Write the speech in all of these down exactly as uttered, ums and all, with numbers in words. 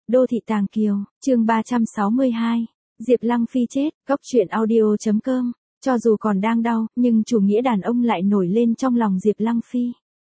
Đô thị Tàng Kiều, chương ba trăm sáu mươi hai. Diệp Lăng Phi chết, Cốc truyện audio chấm com. Cho dù còn đang đau, nhưng chủ nghĩa đàn ông lại nổi lên trong lòng Diệp Lăng Phi.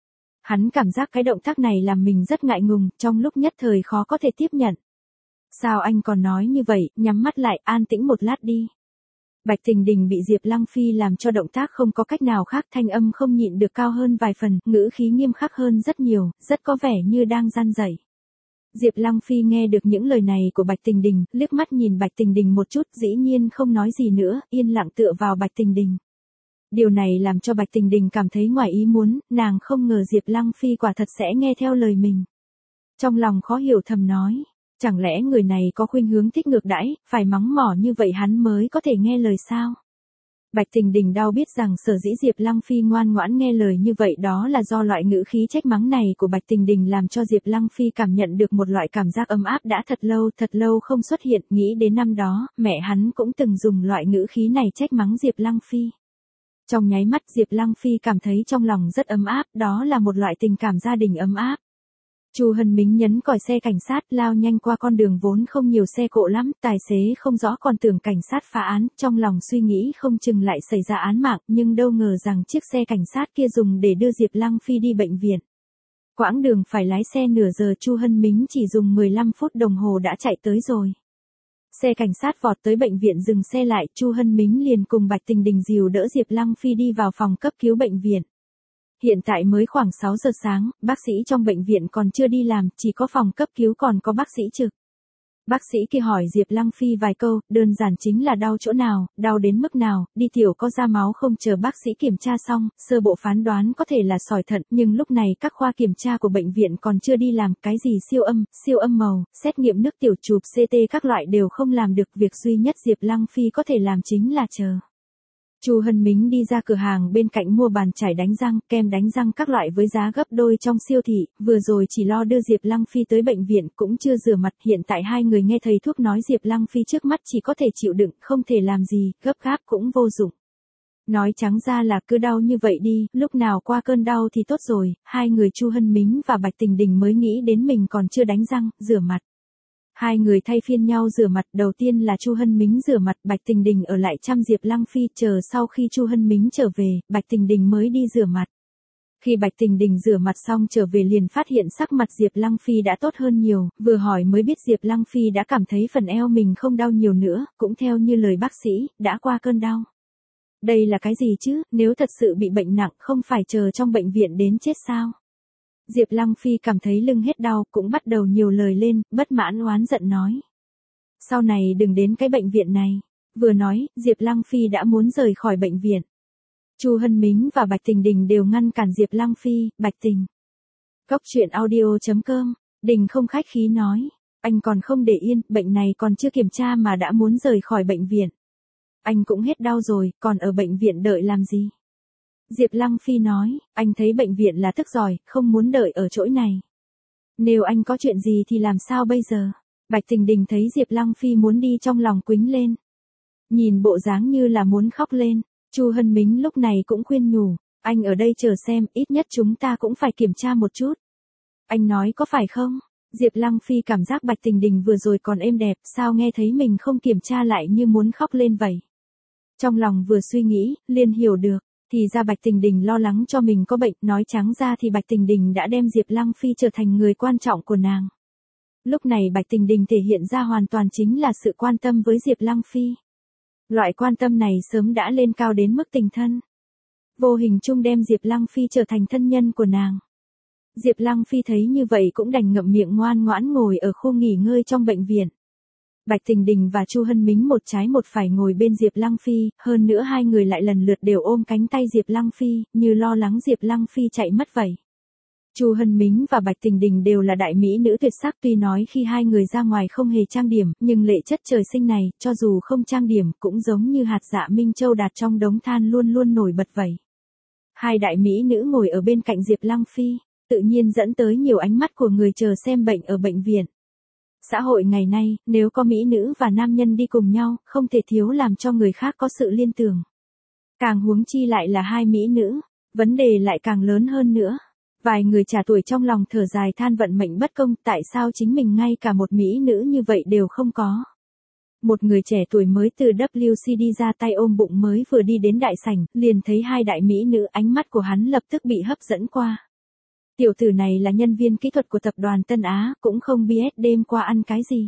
Hắn cảm giác cái động tác này làm mình rất ngại ngùng, trong lúc nhất thời khó có thể tiếp nhận. Sao anh còn nói như vậy, nhắm mắt lại, an tĩnh một lát đi. Bạch Tình Đình bị Diệp Lăng Phi làm cho động tác không có cách nào khác, thanh âm không nhịn được cao hơn vài phần, ngữ khí nghiêm khắc hơn rất nhiều, rất có vẻ như đang gian dạy. Diệp Lăng Phi nghe được những lời này của Bạch Tình Đình, liếc mắt nhìn Bạch Tình Đình một chút, dĩ nhiên không nói gì nữa, yên lặng tựa vào Bạch Tình Đình. Điều này làm cho Bạch Tình Đình cảm thấy ngoài ý muốn, nàng không ngờ Diệp Lăng Phi quả thật sẽ nghe theo lời mình. Trong lòng khó hiểu thầm nói, chẳng lẽ người này có khuynh hướng thích ngược đãi, phải mắng mỏ như vậy hắn mới có thể nghe lời sao? Bạch Tình Đình đau biết rằng sở dĩ Diệp Lăng Phi ngoan ngoãn nghe lời như vậy đó là do loại ngữ khí trách mắng này của Bạch Tình Đình làm cho Diệp Lăng Phi cảm nhận được một loại cảm giác ấm áp đã thật lâu, thật lâu không xuất hiện, nghĩ đến năm đó, mẹ hắn cũng từng dùng loại ngữ khí này trách mắng Diệp Lăng Phi. Trong nháy mắt Diệp Lăng Phi cảm thấy trong lòng rất ấm áp, đó là một loại tình cảm gia đình ấm áp. Chu Hân Mính nhấn còi xe cảnh sát lao nhanh qua con đường vốn không nhiều xe cộ lắm, tài xế không rõ còn tưởng cảnh sát phá án, trong lòng suy nghĩ không chừng lại xảy ra án mạng, nhưng đâu ngờ rằng chiếc xe cảnh sát kia dùng để đưa Diệp Lăng Phi đi bệnh viện. Quãng đường phải lái xe nửa giờ Chu Hân Mính chỉ dùng mười lăm phút đồng hồ đã chạy tới rồi. Xe cảnh sát vọt tới bệnh viện dừng xe lại, Chu Hân Mính liền cùng Bạch Tình Đình dìu đỡ Diệp Lăng Phi đi vào phòng cấp cứu bệnh viện. Hiện tại mới khoảng sáu giờ sáng, bác sĩ trong bệnh viện còn chưa đi làm, chỉ có phòng cấp cứu còn có bác sĩ trực. Bác sĩ kia hỏi Diệp Lăng Phi vài câu, đơn giản chính là đau chỗ nào, đau đến mức nào, đi tiểu có ra máu không. Chờ bác sĩ kiểm tra xong, sơ bộ phán đoán có thể là sỏi thận, nhưng lúc này các khoa kiểm tra của bệnh viện còn chưa đi làm, cái gì siêu âm, siêu âm màu, xét nghiệm nước tiểu, chụp xê tê các loại đều không làm được, việc duy nhất Diệp Lăng Phi có thể làm chính là chờ. Chu Hân Mính đi ra cửa hàng bên cạnh mua bàn chải đánh răng, kem đánh răng các loại với giá gấp đôi trong siêu thị, vừa rồi chỉ lo đưa Diệp Lăng Phi tới bệnh viện, cũng chưa rửa mặt, hiện tại hai người nghe thầy thuốc nói Diệp Lăng Phi trước mắt chỉ có thể chịu đựng, không thể làm gì, gấp gáp cũng vô dụng. Nói trắng ra là cứ đau như vậy đi, lúc nào qua cơn đau thì tốt rồi, hai người Chu Hân Mính và Bạch Tình Đình mới nghĩ đến mình còn chưa đánh răng, rửa mặt. Hai người thay phiên nhau rửa mặt, đầu tiên là Chu Hân Mính rửa mặt, Bạch Tình Đình ở lại chăm Diệp Lăng Phi, chờ sau khi Chu Hân Mính trở về, Bạch Tình Đình mới đi rửa mặt. Khi Bạch Tình Đình rửa mặt xong trở về liền phát hiện sắc mặt Diệp Lăng Phi đã tốt hơn nhiều, vừa hỏi mới biết Diệp Lăng Phi đã cảm thấy phần eo mình không đau nhiều nữa, cũng theo như lời bác sĩ, đã qua cơn đau. Đây là cái gì chứ, nếu thật sự bị bệnh nặng không phải chờ trong bệnh viện đến chết sao? Diệp Lăng Phi cảm thấy lưng hết đau, cũng bắt đầu nhiều lời lên, bất mãn oán giận nói. Sau này đừng đến cái bệnh viện này. Vừa nói, Diệp Lăng Phi đã muốn rời khỏi bệnh viện. Chu Hân Mính và Bạch Tình Đình đều ngăn cản Diệp Lăng Phi, Bạch Tình. Cốc truyện audio chấm com, Đình không khách khí nói, anh còn không để yên, bệnh này còn chưa kiểm tra mà đã muốn rời khỏi bệnh viện. Anh cũng hết đau rồi, còn ở bệnh viện đợi làm gì? Diệp Lăng Phi nói, anh thấy bệnh viện là thức giỏi, không muốn đợi ở chỗ này. Nếu anh có chuyện gì thì làm sao bây giờ? Bạch Tình Đình thấy Diệp Lăng Phi muốn đi trong lòng quýnh lên. Nhìn bộ dáng như là muốn khóc lên, Chu Hân Mính lúc này cũng khuyên nhủ, anh ở đây chờ xem, ít nhất chúng ta cũng phải kiểm tra một chút. Anh nói có phải không? Diệp Lăng Phi cảm giác Bạch Tình Đình vừa rồi còn êm đẹp, sao nghe thấy mình không kiểm tra lại như muốn khóc lên vậy? Trong lòng vừa suy nghĩ, liền hiểu được. Thì ra Bạch Tình Đình lo lắng cho mình có bệnh, nói trắng ra thì Bạch Tình Đình đã đem Diệp Lăng Phi trở thành người quan trọng của nàng. Lúc này Bạch Tình Đình thể hiện ra hoàn toàn chính là sự quan tâm với Diệp Lăng Phi. Loại quan tâm này sớm đã lên cao đến mức tình thân. Vô hình chung đem Diệp Lăng Phi trở thành thân nhân của nàng. Diệp Lăng Phi thấy như vậy cũng đành ngậm miệng ngoan ngoãn ngồi ở khu nghỉ ngơi trong bệnh viện. Bạch Tình Đình và Chu Hân Mính một trái một phải ngồi bên Diệp Lăng Phi, hơn nữa hai người lại lần lượt đều ôm cánh tay Diệp Lăng Phi, như lo lắng Diệp Lăng Phi chạy mất vậy. Chu Hân Mính và Bạch Tình Đình đều là đại mỹ nữ tuyệt sắc, tuy nói khi hai người ra ngoài không hề trang điểm, nhưng lệ chất trời sinh này, cho dù không trang điểm, cũng giống như hạt dạ minh châu đạt trong đống than luôn luôn nổi bật vậy. Hai đại mỹ nữ ngồi ở bên cạnh Diệp Lăng Phi, tự nhiên dẫn tới nhiều ánh mắt của người chờ xem bệnh ở bệnh viện. Xã hội ngày nay, nếu có mỹ nữ và nam nhân đi cùng nhau, không thể thiếu làm cho người khác có sự liên tưởng. Càng huống chi lại là hai mỹ nữ, vấn đề lại càng lớn hơn nữa. Vài người trẻ tuổi trong lòng thở dài than vận mệnh bất công, tại sao chính mình ngay cả một mỹ nữ như vậy đều không có. Một người trẻ tuổi mới từ W C đi ra tay ôm bụng mới vừa đi đến đại sảnh, liền thấy hai đại mỹ nữ, ánh mắt của hắn lập tức bị hấp dẫn qua. Tiểu tử này là nhân viên kỹ thuật của tập đoàn Tân Á, cũng không biết đêm qua ăn cái gì.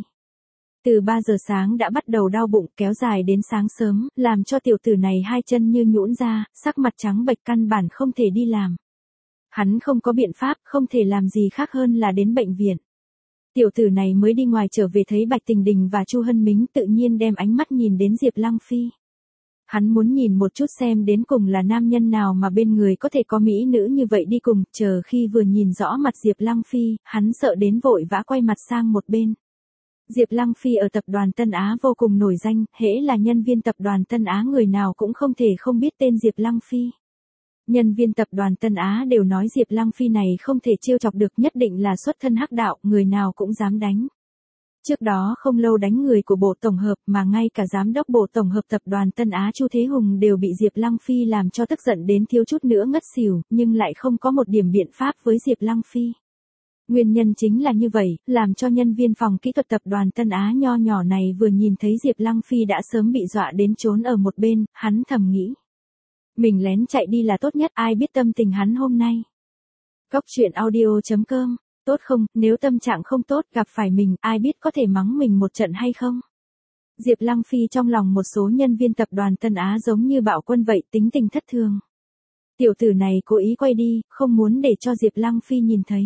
Từ ba giờ sáng đã bắt đầu đau bụng, kéo dài đến sáng sớm, làm cho tiểu tử này hai chân như nhũn ra, sắc mặt trắng bệch căn bản không thể đi làm. Hắn không có biện pháp, không thể làm gì khác hơn là đến bệnh viện. Tiểu tử này mới đi ngoài trở về thấy Bạch Tình Đình và Chu Hân Mính, tự nhiên đem ánh mắt nhìn đến Diệp Lăng Phi. Hắn muốn nhìn một chút xem đến cùng là nam nhân nào mà bên người có thể có mỹ nữ như vậy đi cùng, chờ khi vừa nhìn rõ mặt Diệp Lăng Phi, hắn sợ đến vội vã quay mặt sang một bên. Diệp Lăng Phi ở tập đoàn Tân Á vô cùng nổi danh, hễ là nhân viên tập đoàn Tân Á người nào cũng không thể không biết tên Diệp Lăng Phi. Nhân viên tập đoàn Tân Á đều nói Diệp Lăng Phi này không thể trêu chọc được, nhất định là xuất thân hắc đạo, người nào cũng dám đánh. Trước đó không lâu đánh người của bộ tổng hợp mà ngay cả giám đốc bộ tổng hợp tập đoàn Tân Á Chu Thế Hùng đều bị Diệp Lăng Phi làm cho tức giận đến thiếu chút nữa ngất xỉu, nhưng lại không có một điểm biện pháp với Diệp Lăng Phi. Nguyên nhân chính là như vậy, làm cho nhân viên phòng kỹ thuật tập đoàn Tân Á nho nhỏ này vừa nhìn thấy Diệp Lăng Phi đã sớm bị dọa đến trốn ở một bên, hắn thầm nghĩ. Mình lén chạy đi là tốt nhất, ai biết tâm tình hắn hôm nay. Cóc truyện audio chấm com, tốt không, nếu tâm trạng không tốt gặp phải mình, ai biết có thể mắng mình một trận hay không. Diệp Lăng Phi trong lòng một số nhân viên tập đoàn Tân Á giống như bạo quân vậy, tính tình thất thường. Tiểu tử này cố ý quay đi, không muốn để cho Diệp Lăng Phi nhìn thấy.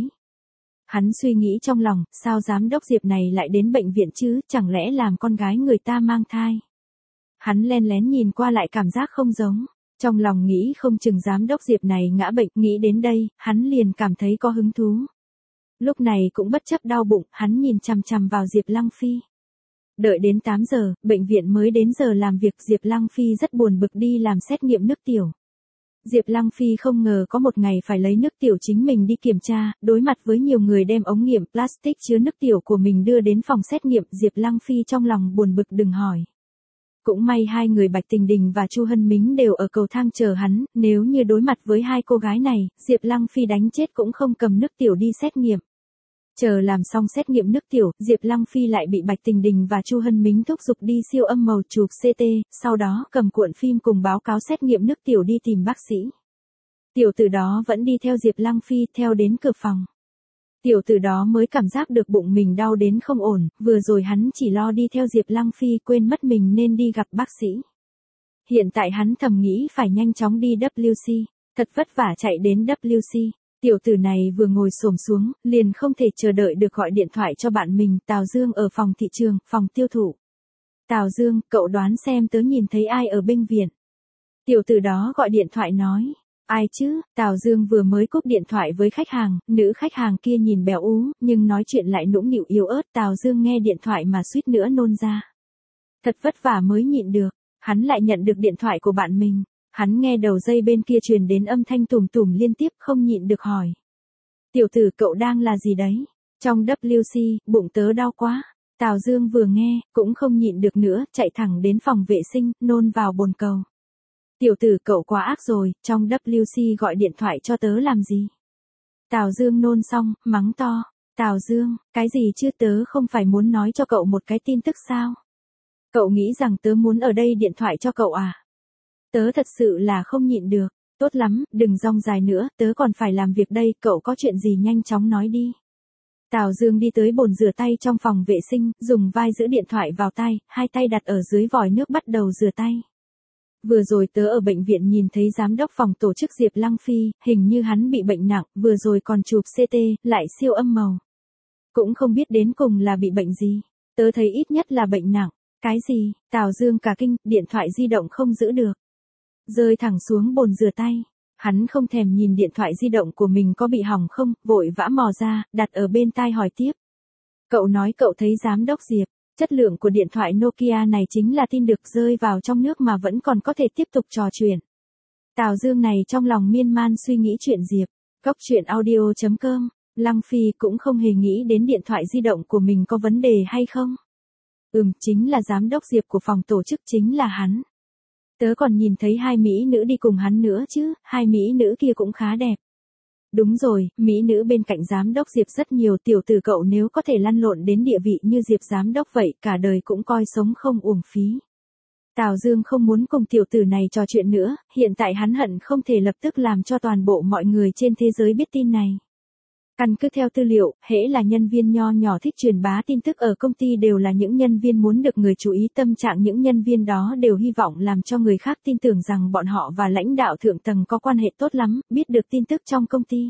Hắn suy nghĩ trong lòng, sao giám đốc Diệp này lại đến bệnh viện chứ, chẳng lẽ làm con gái người ta mang thai. Hắn len lén nhìn qua lại cảm giác không giống. Trong lòng nghĩ không chừng giám đốc Diệp này ngã bệnh, nghĩ đến đây, hắn liền cảm thấy có hứng thú. Lúc này cũng bất chấp đau bụng, hắn nhìn chằm chằm vào Diệp Lăng Phi. Đợi đến tám giờ, bệnh viện mới đến giờ làm việc, Diệp Lăng Phi rất buồn bực đi làm xét nghiệm nước tiểu. Diệp Lăng Phi không ngờ có một ngày phải lấy nước tiểu chính mình đi kiểm tra, đối mặt với nhiều người đem ống nghiệm plastic chứa nước tiểu của mình đưa đến phòng xét nghiệm, Diệp Lăng Phi trong lòng buồn bực đừng hỏi. Cũng may hai người Bạch Tình Đình và Chu Hân Mính đều ở cầu thang chờ hắn, nếu như đối mặt với hai cô gái này, Diệp Lăng Phi đánh chết cũng không cầm nước tiểu đi xét nghiệm. Chờ làm xong xét nghiệm nước tiểu, Diệp Lăng Phi lại bị Bạch Tình Đình và Chu Hân Mính thúc giục đi siêu âm màu chụp xê tê, sau đó cầm cuộn phim cùng báo cáo xét nghiệm nước tiểu đi tìm bác sĩ. Tiểu tử đó vẫn đi theo Diệp Lăng Phi theo đến cửa phòng. Tiểu tử đó mới cảm giác được bụng mình đau đến không ổn, vừa rồi hắn chỉ lo đi theo Diệp Lăng Phi quên mất mình nên đi gặp bác sĩ. Hiện tại hắn thầm nghĩ phải nhanh chóng đi W C, thật vất vả chạy đến W C. Tiểu tử này vừa ngồi xổm xuống, liền không thể chờ đợi được gọi điện thoại cho bạn mình, Tào Dương ở phòng thị trường, phòng tiêu thụ. Tào Dương, cậu đoán xem tớ nhìn thấy ai ở bệnh viện. Tiểu tử đó gọi điện thoại nói. Ai chứ, Tào Dương vừa mới cúp điện thoại với khách hàng, nữ khách hàng kia nhìn béo ú, nhưng nói chuyện lại nũng nịu yếu ớt, Tào Dương nghe điện thoại mà suýt nữa nôn ra. Thật vất vả mới nhịn được, hắn lại nhận được điện thoại của bạn mình, hắn nghe đầu dây bên kia truyền đến âm thanh tùm tùm liên tiếp không nhịn được hỏi. Tiểu tử cậu đang là gì đấy? Trong W C, bụng tớ đau quá. Tào Dương vừa nghe, cũng không nhịn được nữa, chạy thẳng đến phòng vệ sinh, nôn vào bồn cầu. Tiểu tử cậu quá ác rồi, trong W C gọi điện thoại cho tớ làm gì? Tào Dương nôn xong, mắng to. Tào Dương, cái gì chứ tớ không phải muốn nói cho cậu một cái tin tức sao? Cậu nghĩ rằng tớ muốn ở đây điện thoại cho cậu à? Tớ thật sự là không nhịn được. Tốt lắm, đừng rong dài nữa, tớ còn phải làm việc đây, cậu có chuyện gì nhanh chóng nói đi. Tào Dương đi tới bồn rửa tay trong phòng vệ sinh, dùng vai giữ điện thoại vào tay, hai tay đặt ở dưới vòi nước bắt đầu rửa tay. Vừa rồi tớ ở bệnh viện nhìn thấy giám đốc phòng tổ chức Diệp Lăng Phi, hình như hắn bị bệnh nặng, vừa rồi còn chụp xê tê, lại siêu âm màu. Cũng không biết đến cùng là bị bệnh gì. Tớ thấy ít nhất là bệnh nặng. Cái gì? Tào Dương cả kinh, điện thoại di động không giữ được. Rơi thẳng xuống bồn rửa tay. Hắn không thèm nhìn điện thoại di động của mình có bị hỏng không, vội vã mò ra, đặt ở bên tai hỏi tiếp. Cậu nói cậu thấy giám đốc Diệp. Chất lượng của điện thoại Nokia này chính là tin được, rơi vào trong nước mà vẫn còn có thể tiếp tục trò chuyện. Tào Dương này trong lòng miên man suy nghĩ chuyện Diệp. Cóc truyện audio chấm com, Lăng Phi cũng không hề nghĩ đến điện thoại di động của mình có vấn đề hay không. Ừm, chính là giám đốc Diệp của phòng tổ chức chính là hắn. Tớ còn nhìn thấy hai mỹ nữ đi cùng hắn nữa chứ, hai mỹ nữ kia cũng khá đẹp. Đúng rồi, mỹ nữ bên cạnh giám đốc Diệp rất nhiều, tiểu tử cậu nếu có thể lăn lộn đến địa vị như Diệp giám đốc vậy, cả đời cũng coi sống không uổng phí. Tào Dương không muốn cùng tiểu tử này trò chuyện nữa, hiện tại hắn hận không thể lập tức làm cho toàn bộ mọi người trên thế giới biết tin này. Căn cứ theo tư liệu, hễ là nhân viên nho nhỏ thích truyền bá tin tức ở công ty đều là những nhân viên muốn được người chú ý, tâm trạng những nhân viên đó đều hy vọng làm cho người khác tin tưởng rằng bọn họ và lãnh đạo thượng tầng có quan hệ tốt lắm, biết được tin tức trong công ty.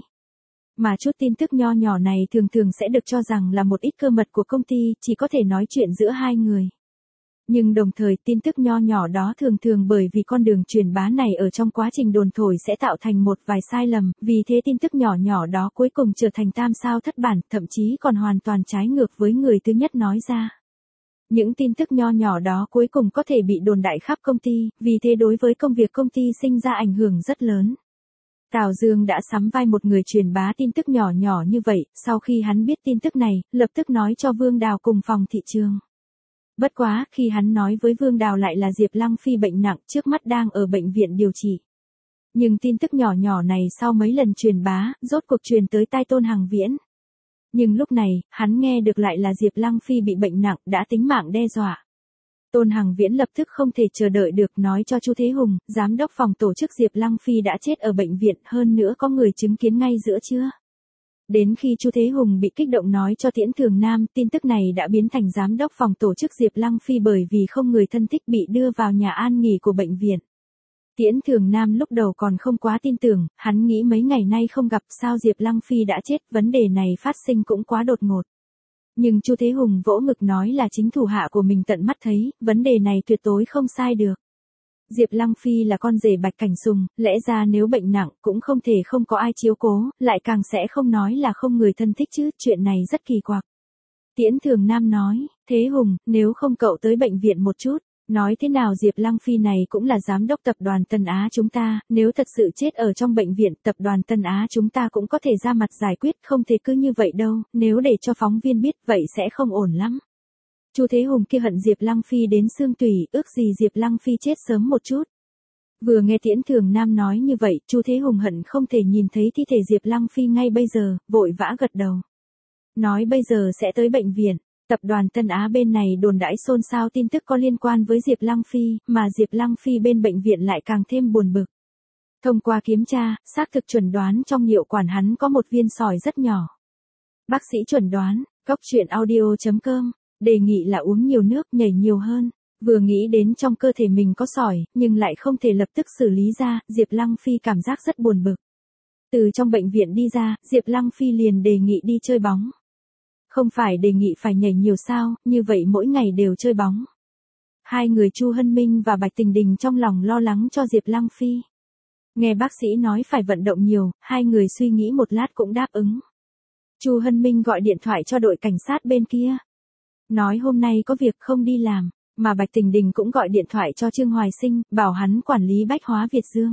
Mà chút tin tức nho nhỏ này thường thường sẽ được cho rằng là một ít cơ mật của công ty, chỉ có thể nói chuyện giữa hai người. Nhưng đồng thời tin tức nho nhỏ đó thường thường bởi vì con đường truyền bá này ở trong quá trình đồn thổi sẽ tạo thành một vài sai lầm, vì thế tin tức nhỏ nhỏ đó cuối cùng trở thành tam sao thất bản, thậm chí còn hoàn toàn trái ngược với người thứ nhất nói ra. Những tin tức nho nhỏ đó cuối cùng có thể bị đồn đại khắp công ty, vì thế đối với công việc công ty sinh ra ảnh hưởng rất lớn. Tào Dương đã sắm vai một người truyền bá tin tức nhỏ nhỏ như vậy, sau khi hắn biết tin tức này, lập tức nói cho Vương Đào cùng phòng thị trường. Bất quá, khi hắn nói với Vương Đào lại là Diệp Lăng Phi bệnh nặng, trước mắt đang ở bệnh viện điều trị. Nhưng tin tức nhỏ nhỏ này sau mấy lần truyền bá, rốt cuộc truyền tới tai Tôn Hằng Viễn. Nhưng lúc này, hắn nghe được lại là Diệp Lăng Phi bị bệnh nặng, đã tính mạng đe dọa. Tôn Hằng Viễn lập tức không thể chờ đợi được nói cho Chu Thế Hùng, giám đốc phòng tổ chức Diệp Lăng Phi đã chết ở bệnh viện, hơn nữa có người chứng kiến ngay giữa trưa. Đến khi Chu Thế Hùng bị kích động nói cho Tiễn Thường Nam, tin tức này đã biến thành giám đốc phòng tổ chức Diệp Lăng Phi bởi vì không người thân thích bị đưa vào nhà an nghỉ của bệnh viện. Tiễn Thường Nam lúc đầu còn không quá tin tưởng, hắn nghĩ mấy ngày nay không gặp sao Diệp Lăng Phi đã chết, vấn đề này phát sinh cũng quá đột ngột. Nhưng Chu Thế Hùng vỗ ngực nói là chính thủ hạ của mình tận mắt thấy, vấn đề này tuyệt đối không sai được. Diệp Lăng Phi là con rể Bạch Cảnh Sùng, lẽ ra nếu bệnh nặng cũng không thể không có ai chiếu cố, lại càng sẽ không nói là không người thân thích chứ, chuyện này rất kỳ quặc. Tiễn Thường Nam nói, Thế Hùng, nếu không cậu tới bệnh viện một chút, nói thế nào Diệp Lăng Phi này cũng là giám đốc tập đoàn Tân Á chúng ta, nếu thật sự chết ở trong bệnh viện, tập đoàn Tân Á chúng ta cũng có thể ra mặt giải quyết, không thể cứ như vậy đâu, nếu để cho phóng viên biết vậy sẽ không ổn lắm. Chu Thế Hùng kia hận Diệp Lăng Phi đến xương tủy, ước gì Diệp Lăng Phi chết sớm một chút. Vừa nghe Tiễn Thường Nam nói như vậy, Chu Thế Hùng hận không thể nhìn thấy thi thể Diệp Lăng Phi ngay bây giờ, vội vã gật đầu. Nói bây giờ sẽ tới bệnh viện, tập đoàn Tân Á bên này đồn đãi xôn xao tin tức có liên quan với Diệp Lăng Phi, mà Diệp Lăng Phi bên bệnh viện lại càng thêm buồn bực. Thông qua kiểm tra, xác thực chuẩn đoán trong nhiệu quản hắn có một viên sỏi rất nhỏ. Bác sĩ chuẩn đoán, Cóc Truyện Audio chấm com, đề nghị là uống nhiều nước, nhảy nhiều hơn. Vừa nghĩ đến trong cơ thể mình có sỏi, nhưng lại không thể lập tức xử lý ra, Diệp Lăng Phi cảm giác rất buồn bực. Từ trong bệnh viện đi ra, Diệp Lăng Phi liền đề nghị đi chơi bóng. Không phải đề nghị phải nhảy nhiều sao, như vậy mỗi ngày đều chơi bóng. Hai người Chu Hân Minh và Bạch Tình Đình trong lòng lo lắng cho Diệp Lăng Phi. Nghe bác sĩ nói phải vận động nhiều, hai người suy nghĩ một lát cũng đáp ứng. Chu Hân Minh gọi điện thoại cho đội cảnh sát bên kia. Nói hôm nay có việc không đi làm, mà Bạch Tình Đình cũng gọi điện thoại cho Trương Hoài Sinh, bảo hắn quản lý Bách Hóa Việt Dương.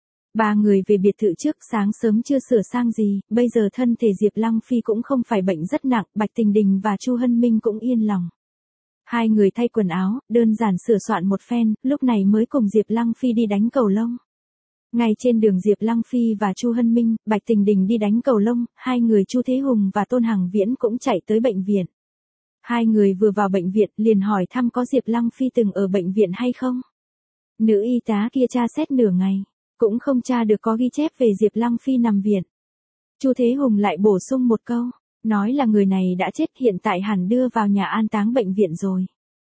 Ba người về biệt thự trước, sáng sớm chưa sửa sang gì, bây giờ thân thể Diệp Lăng Phi cũng không phải bệnh rất nặng, Bạch Tình Đình và Chu Hân Minh cũng yên lòng. Hai người thay quần áo, đơn giản sửa soạn một phen, lúc này mới cùng Diệp Lăng Phi đi đánh cầu lông. Ngay trên đường Diệp Lăng Phi và Chu Hân Minh, Bạch Tình Đình đi đánh cầu lông, hai người Chu Thế Hùng và Tôn Hằng Viễn cũng chạy tới bệnh viện. Hai người vừa vào bệnh viện liền hỏi thăm có Diệp Lăng Phi từng ở bệnh viện hay không. Nữ y tá kia tra xét nửa ngày, cũng không tra được có ghi chép về Diệp Lăng Phi nằm viện. Chu Thế Hùng lại bổ sung một câu, nói là người này đã chết, hiện tại hẳn đưa vào nhà an táng bệnh viện rồi.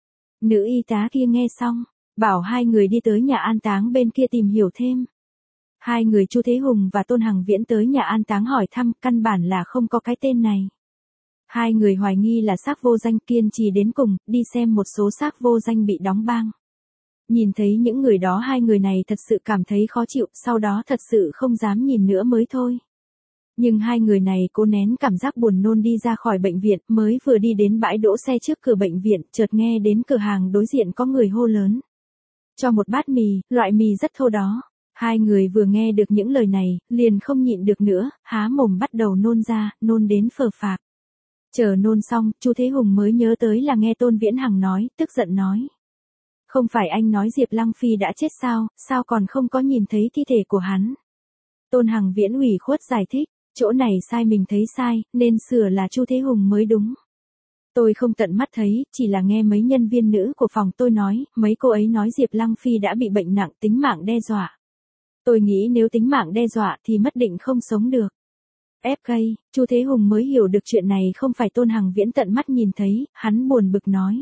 Nữ y tá kia nghe xong, bảo hai người đi tới nhà an táng bên kia tìm hiểu thêm. Hai người Chu Thế Hùng và Tôn Hằng Viễn tới nhà an táng hỏi thăm, căn bản là không có cái tên này. Hai người hoài nghi là xác vô danh, kiên trì đến cùng, đi xem một số xác vô danh bị đóng bang. Nhìn thấy những người đó, hai người này thật sự cảm thấy khó chịu, sau đó thật sự không dám nhìn nữa mới thôi. Nhưng hai người này cố nén cảm giác buồn nôn đi ra khỏi bệnh viện, mới vừa đi đến bãi đỗ xe trước cửa bệnh viện, chợt nghe đến cửa hàng đối diện có người hô lớn. Cho một bát mì, loại mì rất thô đó. Hai người vừa nghe được những lời này, liền không nhịn được nữa, há mồm bắt đầu nôn ra, nôn đến phờ phạc. Chờ nôn xong, Chu Thế Hùng mới nhớ tới là nghe Tôn Viễn Hằng nói, tức giận nói. Không phải anh nói Diệp Lăng Phi đã chết sao, sao còn không có nhìn thấy thi thể của hắn. Tôn Hằng Viễn ủy khuất giải thích, chỗ này sai mình thấy sai, nên sửa là Chu Thế Hùng mới đúng. Tôi không tận mắt thấy, chỉ là nghe mấy nhân viên nữ của phòng tôi nói, mấy cô ấy nói Diệp Lăng Phi đã bị bệnh nặng, tính mạng đe dọa. Tôi nghĩ nếu tính mạng đe dọa thì mất định không sống được. ép ca, Chu Thế Hùng mới hiểu được chuyện này không phải Tôn Hằng Viễn tận mắt nhìn thấy, hắn buồn bực nói.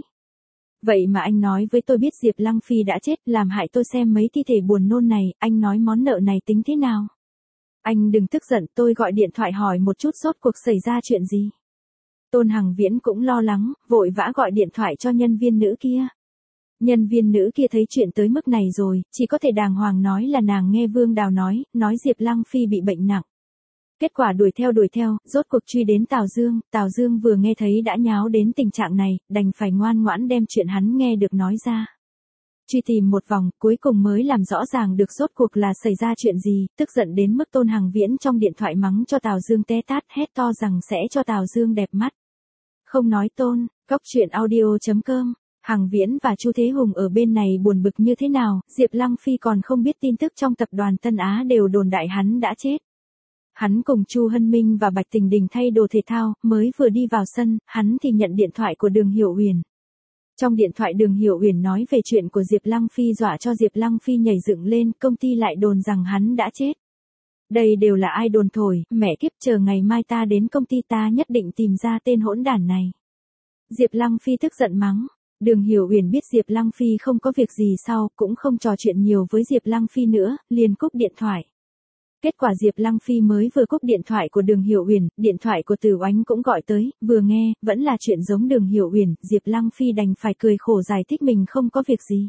Vậy mà anh nói với tôi biết Diệp Lăng Phi đã chết, làm hại tôi xem mấy thi thể buồn nôn này, anh nói món nợ này tính thế nào? Anh đừng tức giận, tôi gọi điện thoại hỏi một chút rốt cuộc xảy ra chuyện gì. Tôn Hằng Viễn cũng lo lắng, vội vã gọi điện thoại cho nhân viên nữ kia. Nhân viên nữ kia thấy chuyện tới mức này rồi, chỉ có thể đàng hoàng nói là nàng nghe Vương Đào nói, nói Diệp Lăng Phi bị bệnh nặng. Kết quả đuổi theo đuổi theo, rốt cuộc truy đến Tào Dương, Tào Dương vừa nghe thấy đã nháo đến tình trạng này, đành phải ngoan ngoãn đem chuyện hắn nghe được nói ra. Truy tìm một vòng, cuối cùng mới làm rõ ràng được rốt cuộc là xảy ra chuyện gì, tức giận đến mức Tôn Hằng Viễn trong điện thoại mắng cho Tào Dương té tát, hét to rằng sẽ cho Tào Dương đẹp mắt. Không nói Tôn, Cóc Truyện Audio chấm com. Hằng Viễn và Chu Thế Hùng ở bên này buồn bực như thế nào, Diệp Lăng Phi còn không biết tin tức trong tập đoàn Tân Á đều đồn đại hắn đã chết. Hắn cùng Chu Hân Minh và Bạch Tình Đình thay đồ thể thao, mới vừa đi vào sân, hắn thì nhận điện thoại của Đường Hiểu Uyển. Trong điện thoại Đường Hiểu Uyển nói về chuyện của Diệp Lăng Phi dọa cho Diệp Lăng Phi nhảy dựng lên, công ty lại đồn rằng hắn đã chết. Đây đều là ai đồn thổi, mẹ kiếp, chờ ngày mai ta đến công ty ta nhất định tìm ra tên hỗn đản này. Diệp Lăng Phi tức giận mắng. Đường Hiểu Uyển biết Diệp Lăng Phi không có việc gì sau, cũng không trò chuyện nhiều với Diệp Lăng Phi nữa, liền cúp điện thoại. Kết quả Diệp Lăng Phi mới vừa cúp điện thoại của Đường Hiểu Uyển, điện thoại của Từ Oánh cũng gọi tới, vừa nghe, vẫn là chuyện giống Đường Hiểu Uyển, Diệp Lăng Phi đành phải cười khổ giải thích mình không có việc gì.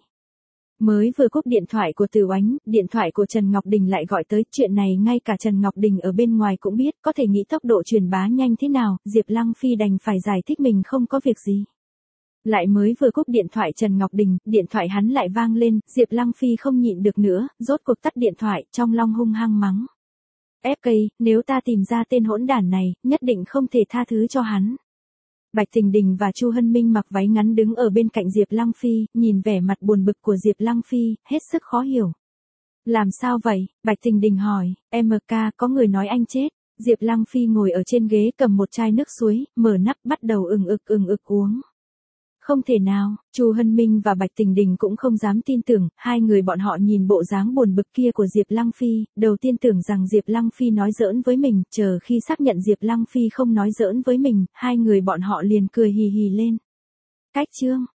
Mới vừa cúp điện thoại của Từ Oánh, điện thoại của Trần Ngọc Đình lại gọi tới, chuyện này ngay cả Trần Ngọc Đình ở bên ngoài cũng biết, có thể nghĩ tốc độ truyền bá nhanh thế nào, Diệp Lăng Phi đành phải giải thích mình không có việc gì. Lại mới vừa cúp điện thoại Trần Ngọc Đình, điện thoại hắn lại vang lên, Diệp Lăng Phi không nhịn được nữa, rốt cuộc tắt điện thoại, trong lòng hung hăng mắng. ép ca, nếu ta tìm ra tên hỗn đản này, nhất định không thể tha thứ cho hắn. Bạch Tình Đình và Chu Hân Minh mặc váy ngắn đứng ở bên cạnh Diệp Lăng Phi, nhìn vẻ mặt buồn bực của Diệp Lăng Phi, hết sức khó hiểu. Làm sao vậy? Bạch Tình Đình hỏi, em ca, có người nói anh chết. Diệp Lăng Phi ngồi ở trên ghế cầm một chai nước suối, mở nắp bắt đầu ừng ực ừng ực uống. Không thể nào, Chu Hân Minh và Bạch Tình Đình cũng không dám tin tưởng, hai người bọn họ nhìn bộ dáng buồn bực kia của Diệp Lăng Phi, đầu tiên tưởng rằng Diệp Lăng Phi nói giỡn với mình, chờ khi xác nhận Diệp Lăng Phi không nói giỡn với mình, hai người bọn họ liền cười hì hì lên. Cách chương